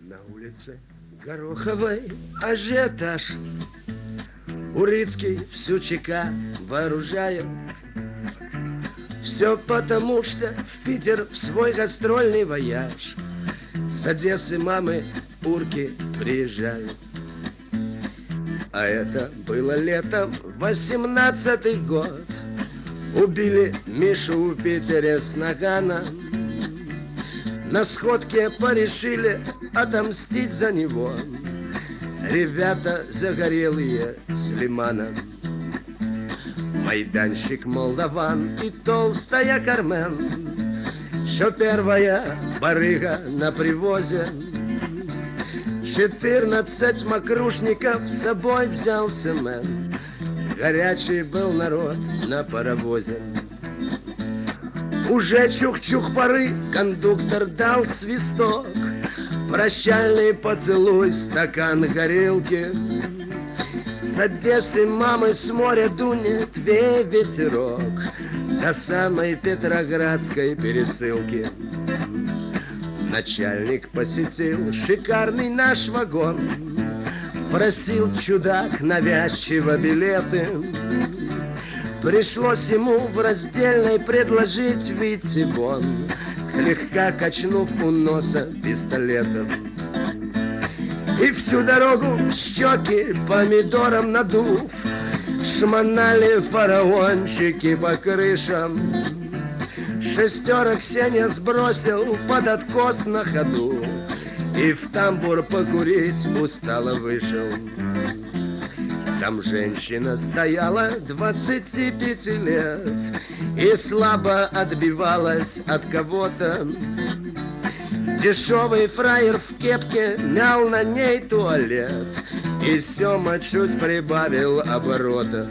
На улице Гороховой ажиотаж. Урицкий всю ЧК вооружает. Все потому, что в Питер в свой гастрольный вояж с Одессы мамы урки приезжают. А это было летом 18-й год. Убили Мишу в Питере с нагана. На сходке порешили отомстить за него ребята загорелые с Лимана. Майданщик молдаван и толстая Кармен, что первая барыга на привозе. 14 мокрушников с собой взял Семен. Горячий был народ на паровозе. Уже чух-чух поры кондуктор дал свисток. Прощальный поцелуй, стакан горелки. С Одессы мамы с моря дунет ветерок до самой Петроградской пересылки. Начальник посетил шикарный наш вагон. Просил чудак навязчиво билеты. Пришлось ему в раздельной предложить витибон, слегка качнув у носа пистолетом. И всю дорогу щеки помидором надув шмонали фараончики по крышам. Шестерок Сеня сбросил под откос на ходу и в тамбур покурить устало вышел. Там женщина стояла 25 лет и слабо отбивалась от кого-то. Дешевый фраер в кепке мял на ней туалет, и Сема чуть прибавил оборота.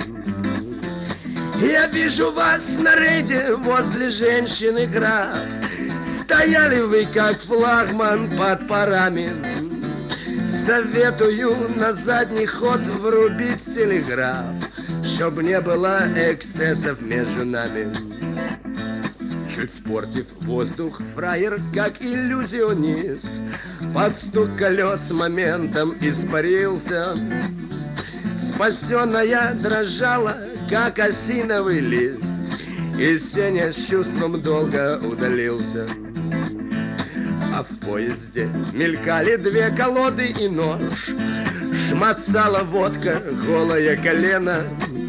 Я вижу вас на рейде возле женщины, граф. Стояли вы как флагман под парами. Советую на задний ход врубить телеграф, чтоб не было эксцессов между нами. Чуть спортив воздух, фраер, как иллюзионист, под стук колес моментом испарился. Спасенная дрожала, как осиновый лист, и Сеня с чувством долго удалился. А в поезде мелькали две колоды и нож. Шмацала водка, голое колено.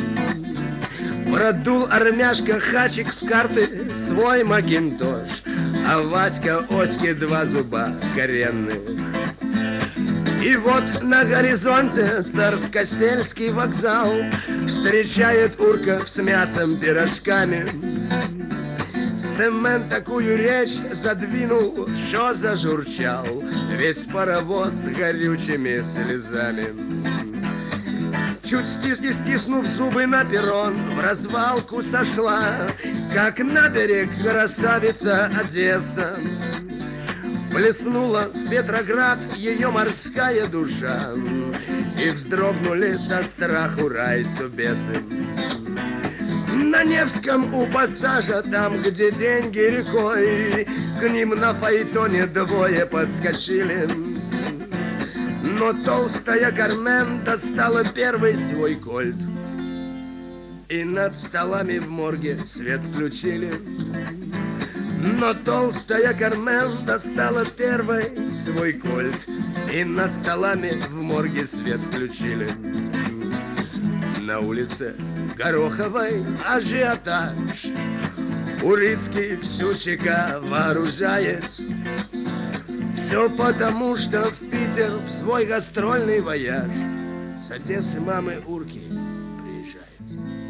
Продул армяшка хачик в карты свой макинтош, а Васька Оське два зуба коренных. И вот на горизонте Царско-сельский вокзал встречает урков с мясом, пирожками. Семен такую речь задвинул, что зажурчал весь паровоз с горючими слезами. Чуть стиснув зубы на перрон, в развалку сошла, как на берег красавица Одесса. Плеснула в Петроград ее морская душа, и вздрогнули со страху райсобесы. На Невском у пассажа, там, где деньги рекой, к ним на фаэтоне двое подскочили. Но толстая Кармен достала первый свой кольт, и над столами в морге свет включили. Но толстая Кармен достала первый свой кольт, и над столами в морге свет включили. На улице Гороховой ажиотаж. Урицкий всю ЧК вооружает. Все потому, что в Питер в свой гастрольный вояж с Одессы мамы урки приезжает.